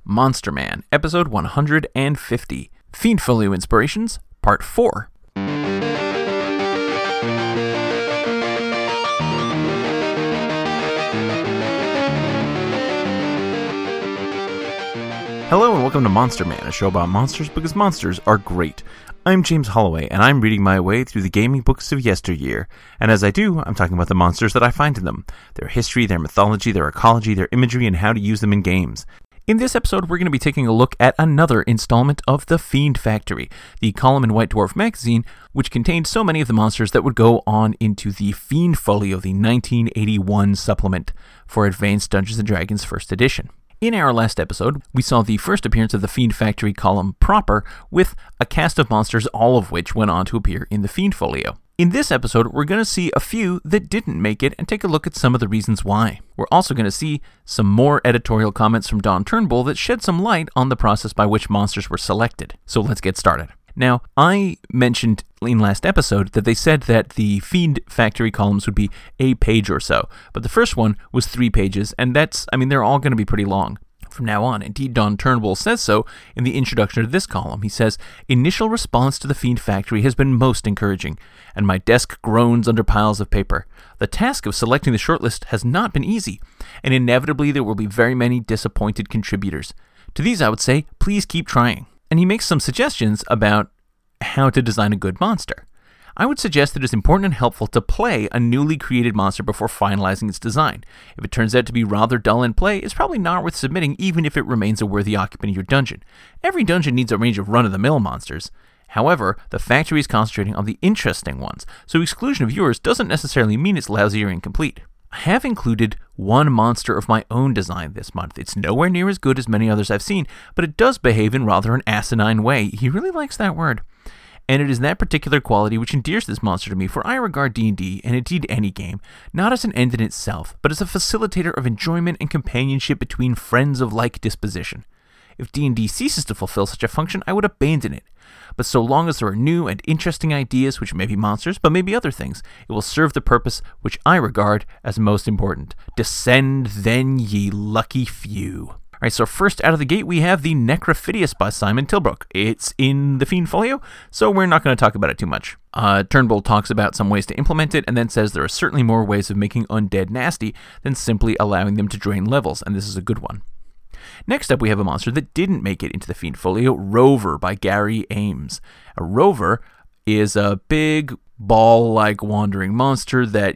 Monster Man, episode 150, Fiendfolio Inspirations, part 4. Hello and welcome to Monster Man, a show about monsters because monsters are great. I'm James Holloway, and I'm reading my way through the gaming books of yesteryear. And as I do, I'm talking about the monsters that I find in them, their history, their mythology, their ecology, their imagery, and how to use them in games. In this episode, we're going to be taking a look at another installment of The Fiend Factory, the column in White Dwarf magazine, which contained so many of the monsters that would go on into the Fiendfolio, the 1981 supplement for Advanced Dungeons & Dragons 1st edition. In our last episode, we saw the first appearance of the Fiend Factory column proper, with a cast of monsters, all of which went on to appear in the Fiendfolio. In this episode, we're going to see a few that didn't make it and take a look at some of the reasons why. We're also going to see some more editorial comments from Don Turnbull that shed some light on the process by which monsters were selected. So let's get started. Now, I mentioned in last episode that they said that the Fiend Factory columns would be a page or so, but the first one was 3 pages, and they're all going to be pretty long from now on. Indeed, Don Turnbull says so in the introduction to this column. He says, "Initial response to the Fiend Factory has been most encouraging, and my desk groans under piles of paper. The task of selecting the shortlist has not been easy, and inevitably there will be very many disappointed contributors. To these I would say, please keep trying." And he makes some suggestions about how to design a good monster. I would suggest that it's important and helpful to play a newly created monster before finalizing its design. If it turns out to be rather dull in play, it's probably not worth submitting even if it remains a worthy occupant of your dungeon. Every dungeon needs a range of run-of-the-mill monsters. However, the factory is concentrating on the interesting ones, so exclusion of yours doesn't necessarily mean it's lousy or incomplete. I have included one monster of my own design this month. It's nowhere near as good as many others I've seen, but it does behave in rather an asinine way. He really likes that word. And it is that particular quality which endears this monster to me, for I regard D&D, and indeed any game, not as an end in itself, but as a facilitator of enjoyment and companionship between friends of like disposition. If D&D ceases to fulfill such a function, I would abandon it. But so long as there are new and interesting ideas, which may be monsters, but may be other things, it will serve the purpose which I regard as most important. Descend then, ye lucky few. Alright, so first out of the gate we have the Necrophidius by Simon Tilbrook. It's in the Fiendfolio, so we're not going to talk about it too much. Turnbull talks about some ways to implement it, and then says there are certainly more ways of making undead nasty than simply allowing them to drain levels, and this is a good one. Next up, we have a monster that didn't make it into the Fiendfolio, Rover by Gary Ames. A Rover is a big, ball-like wandering monster that,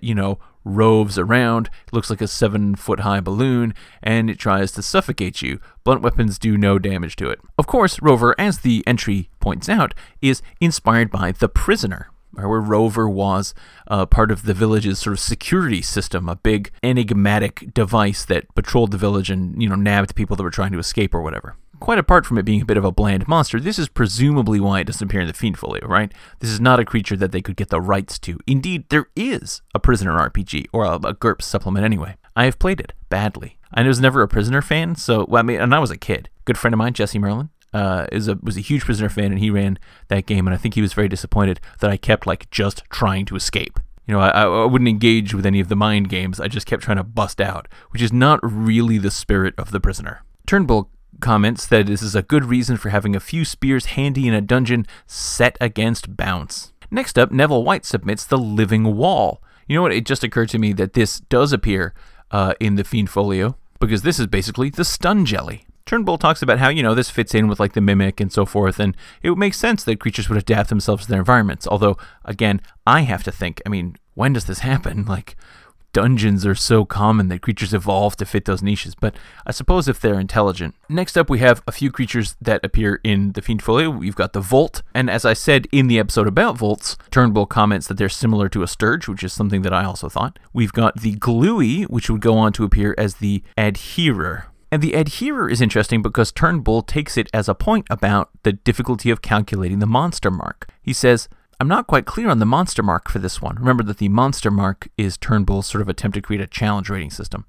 roves around. It looks like a 7-foot-high balloon, and it tries to suffocate you. Blunt weapons do no damage to it. Of course, Rover, as the entry points out, is inspired by The Prisoner, where Rover was part of the village's sort of security system, a big enigmatic device that patrolled the village and, nabbed people that were trying to escape or whatever. Quite apart from it being a bit of a bland monster, this is presumably why it doesn't appear in the Fiendfolio, right? This is not a creature that they could get the rights to. Indeed, there is a Prisoner RPG, or a GURPS supplement anyway. I have played it badly. I was never a Prisoner fan, and I was a kid. Good friend of mine, Jesse Merlin, was a huge Prisoner fan, and he ran that game, and I think he was very disappointed that I kept just trying to escape. I wouldn't engage with any of the mind games. I just kept trying to bust out, which is not really the spirit of The Prisoner. Turnbull comments that this is a good reason for having a few spears handy in a dungeon set against bounce. Next up, Neville White submits The Living Wall. You know what? It just occurred to me that this does appear in the Fiendfolio, because this is basically the stun jelly. Turnbull talks about how, this fits in with the Mimic and so forth, and it would make sense that creatures would adapt themselves to their environments. Although, again, I have to think, when does this happen? Dungeons are so common that creatures evolve to fit those niches, but I suppose if they're intelligent. Next up, we have a few creatures that appear in the Fiendfolio. We've got the Volt, and as I said in the episode about Volts, Turnbull comments that they're similar to a Sturge, which is something that I also thought. We've got the Gluey, which would go on to appear as the Adherer. And the Adherer is interesting because Turnbull takes it as a point about the difficulty of calculating the monster mark. He says, "I'm not quite clear on the monster mark for this one." Remember that the monster mark is Turnbull's sort of attempt to create a challenge rating system.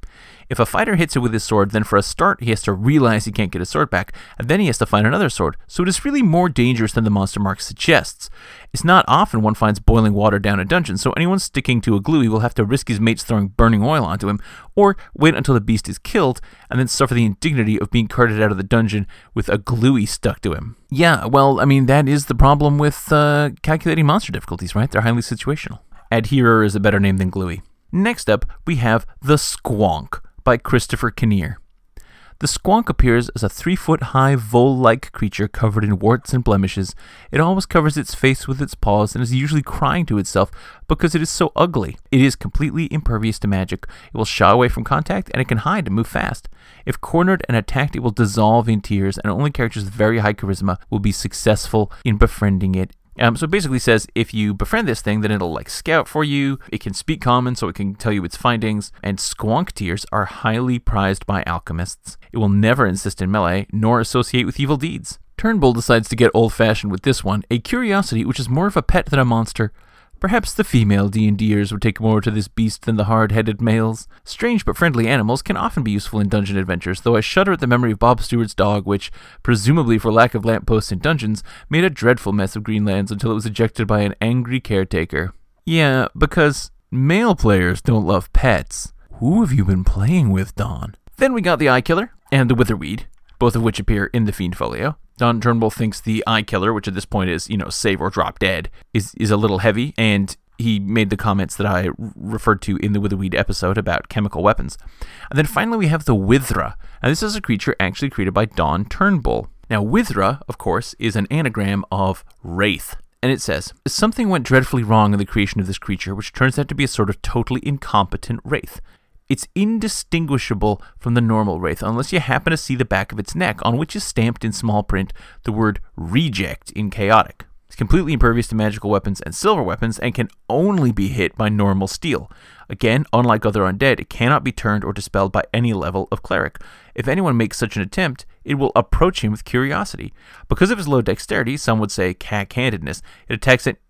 If a fighter hits it with his sword, then for a start he has to realize he can't get his sword back, and then he has to find another sword, so it is really more dangerous than the monster mark suggests. It's not often one finds boiling water down a dungeon, so anyone sticking to a gluey will have to risk his mates throwing burning oil onto him, or wait until the beast is killed, and then suffer the indignity of being carted out of the dungeon with a gluey stuck to him. Yeah, well, I mean, that is the problem with calculating monster difficulties, right? They're highly situational. Adherer is a better name than gluey. Next up, we have The Squonk by Christopher Kinnear. The Squonk appears as a 3-foot-high vole-like creature covered in warts and blemishes. It always covers its face with its paws and is usually crying to itself because it is so ugly. It is completely impervious to magic. It will shy away from contact, and it can hide and move fast. If cornered and attacked, it will dissolve in tears, and only characters with very high charisma will be successful in befriending it. So it basically says if you befriend this thing, then it'll scout for you, it can speak common so it can tell you its findings, and squonk tears are highly prized by alchemists. It will never insist in melee, nor associate with evil deeds. Turnbull decides to get old-fashioned with this one, a curiosity which is more of a pet than a monster. Perhaps the female D&Ders would take more to this beast than the hard-headed males. Strange but friendly animals can often be useful in dungeon adventures, though I shudder at the memory of Bob Stewart's dog, which, presumably for lack of lampposts in dungeons, made a dreadful mess of Greenlands until it was ejected by an angry caretaker. Yeah, because male players don't love pets. Who have you been playing with, Don? Then we got the Eye Killer and the Witherweed, both of which appear in the Fiend Folio. Don Turnbull thinks the Eye Killer, which at this point is, save or drop dead, is a little heavy, and he made the comments that I referred to in the Witherweed episode about chemical weapons. And then finally we have the Withra, and this is a creature actually created by Don Turnbull. Now Withra, of course, is an anagram of Wraith, and it says, something went dreadfully wrong in the creation of this creature, which turns out to be a sort of totally incompetent Wraith. It's indistinguishable from the normal Wraith unless you happen to see the back of its neck, on which is stamped in small print the word reject in chaotic. It's completely impervious to magical weapons and silver weapons and can only be hit by normal steel. Again, unlike other undead, it cannot be turned or dispelled by any level of cleric. If anyone makes such an attempt, it will approach him with curiosity. Because of his low dexterity, some would say cack-handedness, it attacks at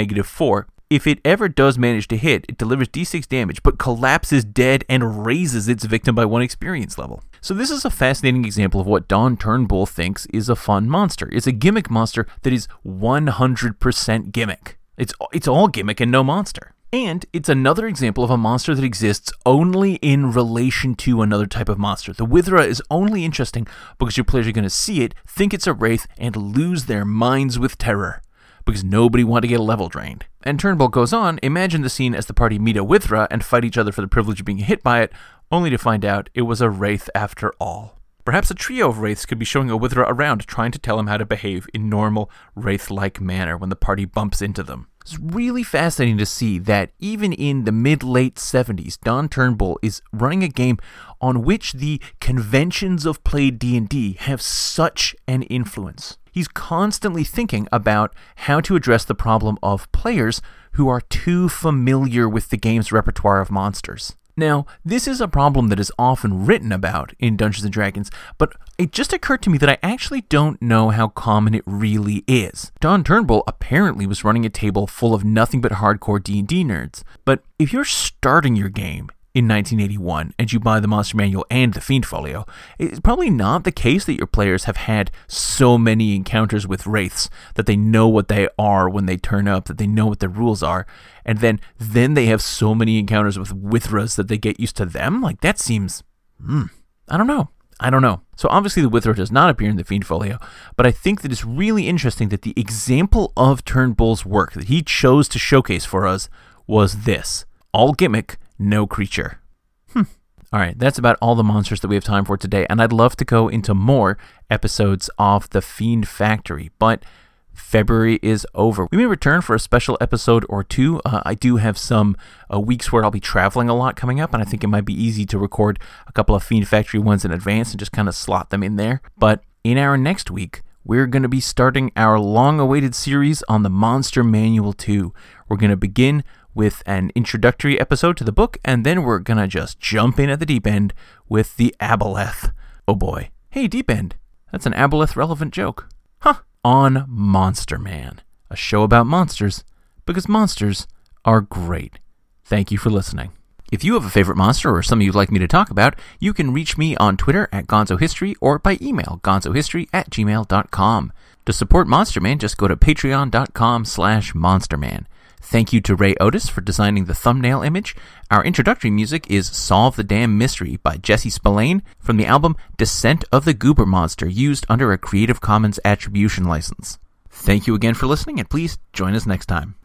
-4. If it ever does manage to hit, it delivers d6 damage, but collapses dead and raises its victim by 1 experience level. So this is a fascinating example of what Don Turnbull thinks is a fun monster. It's a gimmick monster that is 100% gimmick. It's all gimmick and no monster. And it's another example of a monster that exists only in relation to another type of monster. The Withra is only interesting because your players are going to see it, think it's a Wraith, and lose their minds with terror, because nobody wanted to get a level drained. And Turnbull goes on, imagine the scene as the party meet a Withra and fight each other for the privilege of being hit by it, only to find out it was a Wraith after all. Perhaps a trio of Wraiths could be showing a Withra around, trying to tell him how to behave in normal Wraith-like manner when the party bumps into them. It's really fascinating to see that even in the mid-late 70s, Don Turnbull is running a game on which the conventions of played D&D have such an influence. He's constantly thinking about how to address the problem of players who are too familiar with the game's repertoire of monsters. Now, this is a problem that is often written about in Dungeons & Dragons, but it just occurred to me that I actually don't know how common it really is. Don Turnbull apparently was running a table full of nothing but hardcore D&D nerds, but if you're starting your game in 1981 and you buy the Monster Manual and the Fiend Folio, it's probably not the case that your players have had so many encounters with Wraiths that they know what they are when they turn up, that they know what the rules are, and then they have so many encounters with Withras that they get used to them? Like, that seems, I don't know. So obviously the Withra does not appear in the Fiend Folio, but I think that it's really interesting that the example of Turnbull's work that he chose to showcase for us was this: all gimmick, no creature. Alright, that's about all the monsters that we have time for today, and I'd love to go into more episodes of The Fiend Factory, but February is over. We may return for a special episode or two. I do have some weeks where I'll be traveling a lot coming up, and I think it might be easy to record a couple of Fiend Factory ones in advance and just kind of slot them in there. But in our next week, we're going to be starting our long-awaited series on the Monster Manual 2. We're going to begin with an introductory episode to the book, and then we're gonna just jump in at the deep end with the Aboleth. Oh boy. Hey, deep end. That's an Aboleth-relevant joke. On Monster Man, a show about monsters, because monsters are great. Thank you for listening. If you have a favorite monster or something you'd like me to talk about, you can reach me on Twitter at gonzohistory or by email gonzohistory@gmail.com. To support Monster Man, just go to patreon.com/monsterman. Thank you to Ray Otis for designing the thumbnail image. Our introductory music is Solve the Damn Mystery by Jesse Spillane from the album Descent of the Goober Monster, used under a Creative Commons Attribution license. Thank you again for listening, and please join us next time.